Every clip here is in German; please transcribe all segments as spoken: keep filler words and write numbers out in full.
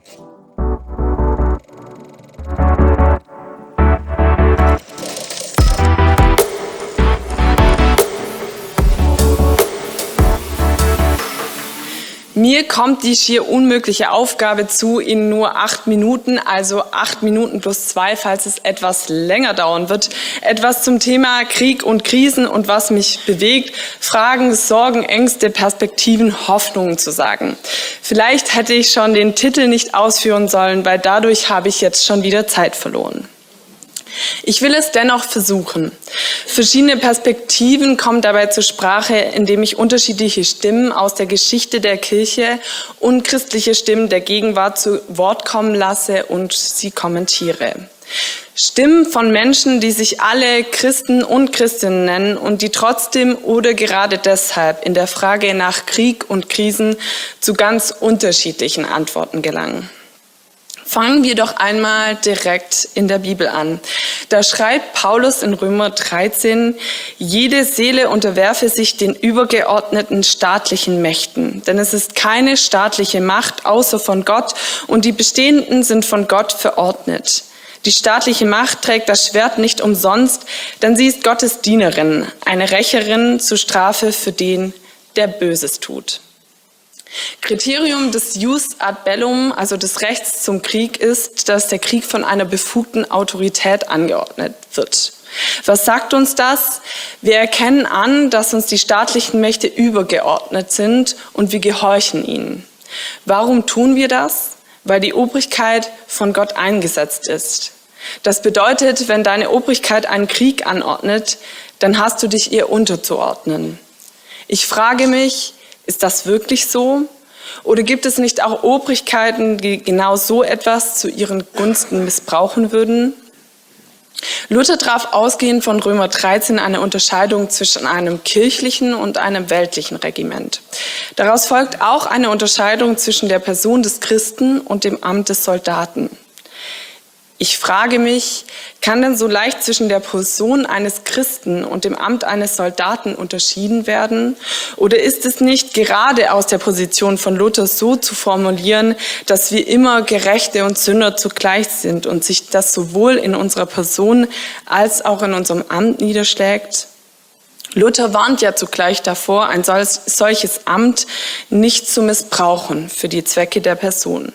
Mir kommt die schier unmögliche Aufgabe zu, in nur acht Minuten, also acht Minuten plus zwei, falls es etwas länger dauern wird, etwas zum Thema Krieg und Krisen und was mich bewegt, Fragen, Sorgen, Ängste, Perspektiven, Hoffnungen zu sagen. Vielleicht hätte ich schon den Titel nicht ausführen sollen, weil dadurch habe ich jetzt schon wieder Zeit verloren. Ich will es dennoch versuchen. Verschiedene Perspektiven kommen dabei zur Sprache, indem ich unterschiedliche Stimmen aus der Geschichte der Kirche und christliche Stimmen der Gegenwart zu Wort kommen lasse und sie kommentiere. Stimmen von Menschen, die sich alle Christen und Christinnen nennen und die trotzdem oder gerade deshalb in der Frage nach Krieg und Krisen zu ganz unterschiedlichen Antworten gelangen. Fangen wir doch einmal direkt in der Bibel an. Da schreibt Paulus in Römer dreizehn, jede Seele unterwerfe sich den übergeordneten staatlichen Mächten, denn es ist keine staatliche Macht außer von Gott und die bestehenden sind von Gott verordnet. Die staatliche Macht trägt das Schwert nicht umsonst, denn sie ist Gottes Dienerin, eine Rächerin zur Strafe für den, der Böses tut. Kriterium des Jus ad bellum, also des Rechts zum Krieg, ist, dass der Krieg von einer befugten Autorität angeordnet wird. Was sagt uns das? Wir erkennen an, dass uns die staatlichen Mächte übergeordnet sind und wir gehorchen ihnen. Warum tun wir das? Weil die Obrigkeit von Gott eingesetzt ist. Das bedeutet, wenn deine Obrigkeit einen Krieg anordnet, dann hast du dich ihr unterzuordnen. Ich frage mich, ist das wirklich so? Oder gibt es nicht auch Obrigkeiten, die genau so etwas zu ihren Gunsten missbrauchen würden? Luther traf ausgehend von Römer dreizehn eine Unterscheidung zwischen einem kirchlichen und einem weltlichen Regiment. Daraus folgt auch eine Unterscheidung zwischen der Person des Christen und dem Amt des Soldaten. Ich frage mich, kann denn so leicht zwischen der Person eines Christen und dem Amt eines Soldaten unterschieden werden? Oder ist es nicht gerade aus der Position von Luther so zu formulieren, dass wir immer Gerechte und Sünder zugleich sind und sich das sowohl in unserer Person als auch in unserem Amt niederschlägt? Luther warnt ja zugleich davor, ein solches Amt nicht zu missbrauchen für die Zwecke der Person.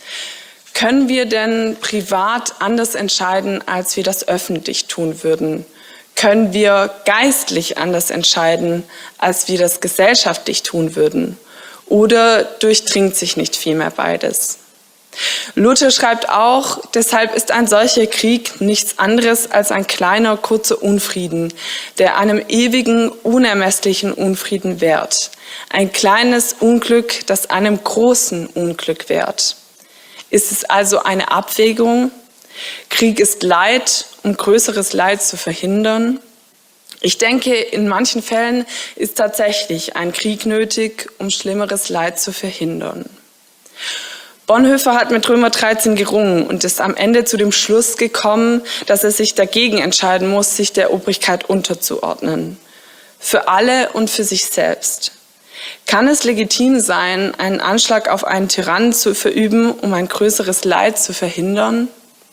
Können wir denn privat anders entscheiden, als wir das öffentlich tun würden? Können wir geistlich anders entscheiden, als wir das gesellschaftlich tun würden? Oder durchdringt sich nicht vielmehr beides? Luther schreibt auch, deshalb ist ein solcher Krieg nichts anderes als ein kleiner, kurzer Unfrieden, der einem ewigen, unermesslichen Unfrieden währt. Ein kleines Unglück, das einem großen Unglück währt. Ist es also eine Abwägung? Krieg ist Leid, um größeres Leid zu verhindern? Ich denke, in manchen Fällen ist tatsächlich ein Krieg nötig, um schlimmeres Leid zu verhindern. Bonhoeffer hat mit Römer dreizehn gerungen und ist am Ende zu dem Schluss gekommen, dass er sich dagegen entscheiden muss, sich der Obrigkeit unterzuordnen. Für alle und für sich selbst. Kann es legitim sein, einen Anschlag auf einen Tyrannen zu verüben, um ein größeres Leid zu verhindern?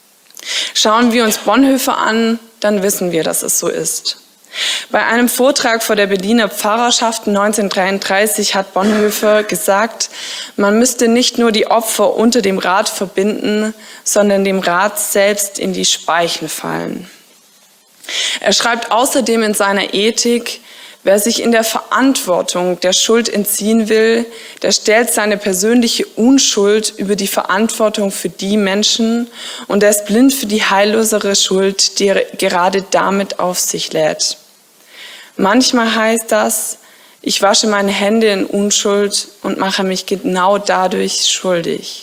Schauen wir uns Bonhoeffer an, dann wissen wir, dass es so ist. Bei einem Vortrag vor der Berliner Pfarrerschaft neunzehnhundertdreiunddreißig hat Bonhoeffer gesagt, man müsste nicht nur die Opfer unter dem Rad verbinden, sondern dem Rad selbst in die Speichen fallen. Er schreibt außerdem in seiner Ethik, wer sich in der Verantwortung der Schuld entziehen will, der stellt seine persönliche Unschuld über die Verantwortung für die Menschen und er ist blind für die heillosere Schuld, die er gerade damit auf sich lädt. Manchmal heißt das, ich wasche meine Hände in Unschuld und mache mich genau dadurch schuldig.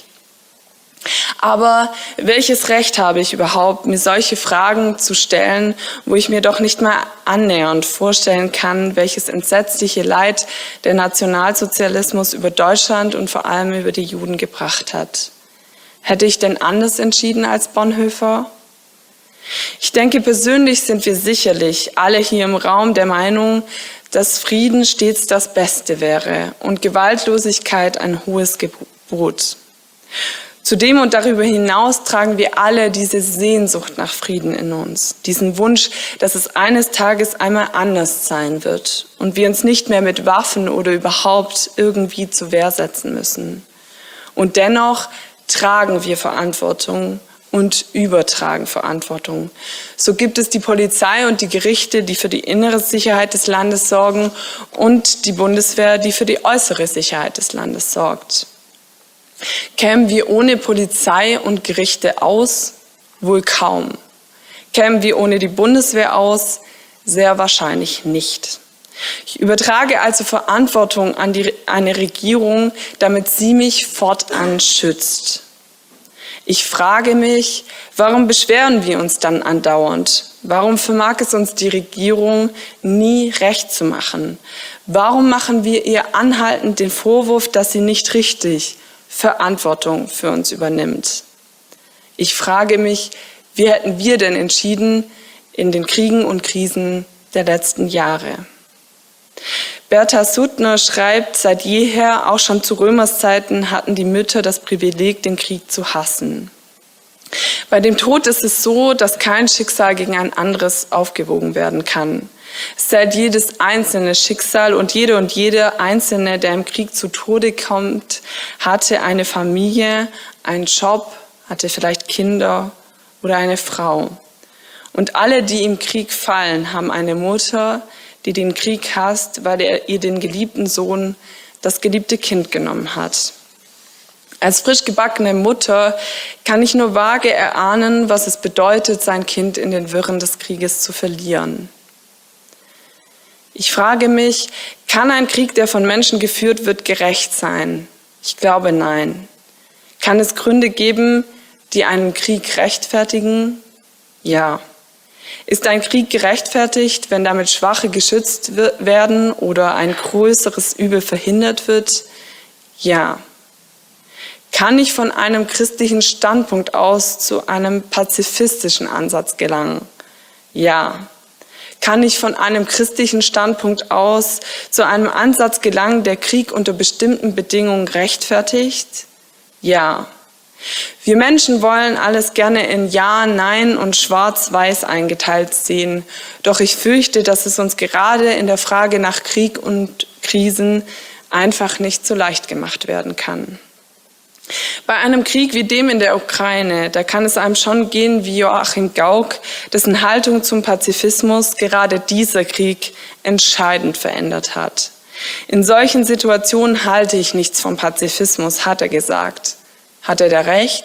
Aber welches Recht habe ich überhaupt, mir solche Fragen zu stellen, wo ich mir doch nicht mal annähernd vorstellen kann, welches entsetzliche Leid der Nationalsozialismus über Deutschland und vor allem über die Juden gebracht hat? Hätte ich denn anders entschieden als Bonhoeffer? Ich denke, persönlich sind wir sicherlich alle hier im Raum der Meinung, dass Frieden stets das Beste wäre und Gewaltlosigkeit ein hohes Gebot. Zudem und darüber hinaus tragen wir alle diese Sehnsucht nach Frieden in uns, diesen Wunsch, dass es eines Tages einmal anders sein wird und wir uns nicht mehr mit Waffen oder überhaupt irgendwie zur Wehr setzen müssen. Und dennoch tragen wir Verantwortung und übertragen Verantwortung. So gibt es die Polizei und die Gerichte, die für die innere Sicherheit des Landes sorgen, und die Bundeswehr, die für die äußere Sicherheit des Landes sorgt. Kämen wir ohne Polizei und Gerichte aus? Wohl kaum. Kämen wir ohne die Bundeswehr aus? Sehr wahrscheinlich nicht. Ich übertrage also Verantwortung an die, eine Regierung, damit sie mich fortan schützt. Ich frage mich, warum beschweren wir uns dann andauernd? Warum vermag es uns die Regierung nie recht zu machen? Warum machen wir ihr anhaltend den Vorwurf, dass sie nicht richtig Verantwortung für uns übernimmt? Ich frage mich, wie hätten wir denn entschieden in den Kriegen und Krisen der letzten Jahre? Bertha Suttner schreibt, seit jeher, auch schon zu Römerszeiten, hatten die Mütter das Privileg, den Krieg zu hassen. Bei dem Tod ist es so, dass kein Schicksal gegen ein anderes aufgewogen werden kann. Es zählt jedes einzelne Schicksal und jede und jede Einzelne, der im Krieg zu Tode kommt, hatte eine Familie, einen Job, hatte vielleicht Kinder oder eine Frau. Und alle, die im Krieg fallen, haben eine Mutter, die den Krieg hasst, weil er ihr den geliebten Sohn, das geliebte Kind genommen hat. Als frisch gebackene Mutter kann ich nur vage erahnen, was es bedeutet, sein Kind in den Wirren des Krieges zu verlieren. Ich frage mich, kann ein Krieg, der von Menschen geführt wird, gerecht sein? Ich glaube, nein. Kann es Gründe geben, die einen Krieg rechtfertigen? Ja. Ist ein Krieg gerechtfertigt, wenn damit Schwache geschützt werden oder ein größeres Übel verhindert wird? Ja. Kann ich von einem christlichen Standpunkt aus zu einem pazifistischen Ansatz gelangen? Ja. Kann ich von einem christlichen Standpunkt aus zu einem Ansatz gelangen, der Krieg unter bestimmten Bedingungen rechtfertigt? Ja. Wir Menschen wollen alles gerne in Ja, Nein und Schwarz-Weiß eingeteilt sehen. Doch ich fürchte, dass es uns gerade in der Frage nach Krieg und Krisen einfach nicht so leicht gemacht werden kann. Bei einem Krieg wie dem in der Ukraine, da kann es einem schon gehen wie Joachim Gauck, dessen Haltung zum Pazifismus gerade dieser Krieg entscheidend verändert hat. In solchen Situationen halte ich nichts vom Pazifismus, hat er gesagt. Hat er da recht?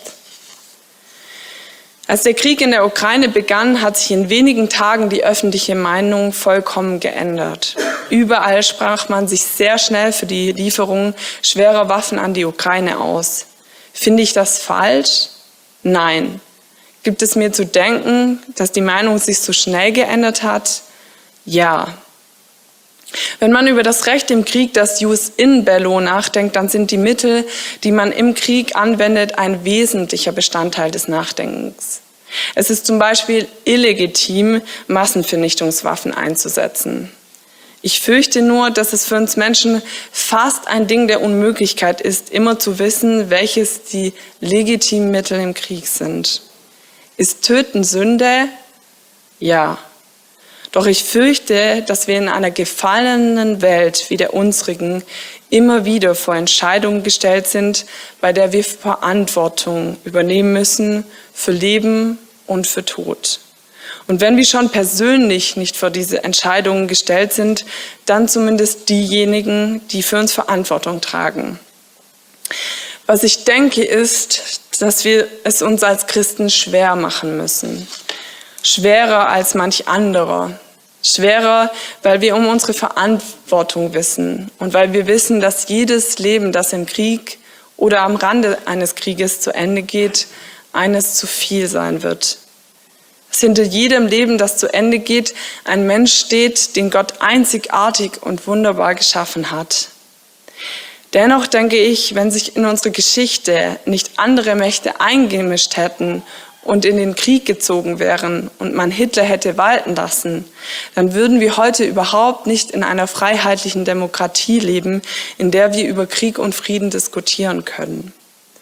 Als der Krieg in der Ukraine begann, hat sich in wenigen Tagen die öffentliche Meinung vollkommen geändert. Überall sprach man sich sehr schnell für die Lieferung schwerer Waffen an die Ukraine aus. Finde ich das falsch? Nein. Gibt es mir zu denken, dass die Meinung sich so schnell geändert hat? Ja. Wenn man über das Recht im Krieg, das Jus in bello, nachdenkt, dann sind die Mittel, die man im Krieg anwendet, ein wesentlicher Bestandteil des Nachdenkens. Es ist zum Beispiel illegitim, Massenvernichtungswaffen einzusetzen. Ich fürchte nur, dass es für uns Menschen fast ein Ding der Unmöglichkeit ist, immer zu wissen, welches die legitimen Mittel im Krieg sind. Ist Töten Sünde? Ja. Doch ich fürchte, dass wir in einer gefallenen Welt wie der unsrigen immer wieder vor Entscheidungen gestellt sind, bei der wir Verantwortung übernehmen müssen für Leben und für Tod. Und wenn wir schon persönlich nicht vor diese Entscheidungen gestellt sind, dann zumindest diejenigen, die für uns Verantwortung tragen. Was ich denke, ist, dass wir es uns als Christen schwer machen müssen. Schwerer als manch anderer. Schwerer, weil wir um unsere Verantwortung wissen und weil wir wissen, dass jedes Leben, das im Krieg oder am Rande eines Krieges zu Ende geht, eines zu viel sein wird. Dass hinter jedem Leben, das zu Ende geht, ein Mensch steht, den Gott einzigartig und wunderbar geschaffen hat. Dennoch denke ich, wenn sich in unsere Geschichte nicht andere Mächte eingemischt hätten und in den Krieg gezogen wären und man Hitler hätte walten lassen, dann würden wir heute überhaupt nicht in einer freiheitlichen Demokratie leben, in der wir über Krieg und Frieden diskutieren können.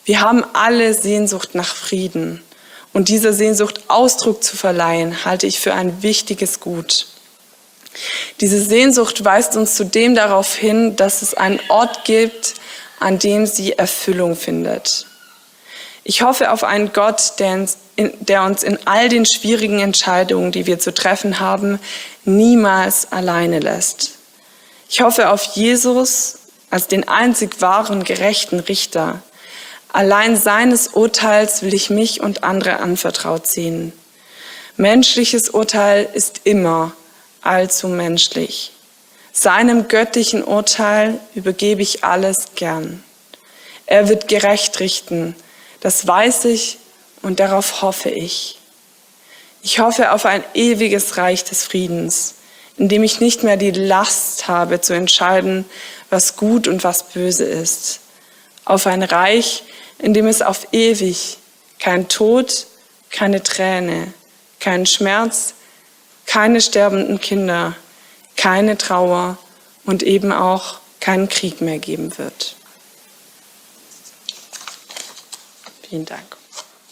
Wir haben alle Sehnsucht nach Frieden. Und dieser Sehnsucht Ausdruck zu verleihen, halte ich für ein wichtiges Gut. Diese Sehnsucht weist uns zudem darauf hin, dass es einen Ort gibt, an dem sie Erfüllung findet. Ich hoffe auf einen Gott, der uns in all den schwierigen Entscheidungen, die wir zu treffen haben, niemals alleine lässt. Ich hoffe auf Jesus als den einzig wahren, gerechten Richter. Allein seines Urteils will ich mich und andere anvertraut sehen. Menschliches Urteil ist immer allzu menschlich. Seinem göttlichen Urteil übergebe ich alles gern. Er wird gerecht richten, das weiß ich und darauf hoffe ich. Ich hoffe auf ein ewiges Reich des Friedens, in dem ich nicht mehr die Last habe zu entscheiden, was gut und was böse ist. Auf ein Reich, in dem es auf ewig kein Tod, keine Träne, kein Schmerz, keine sterbenden Kinder, keine Trauer und eben auch keinen Krieg mehr geben wird. Vielen Dank.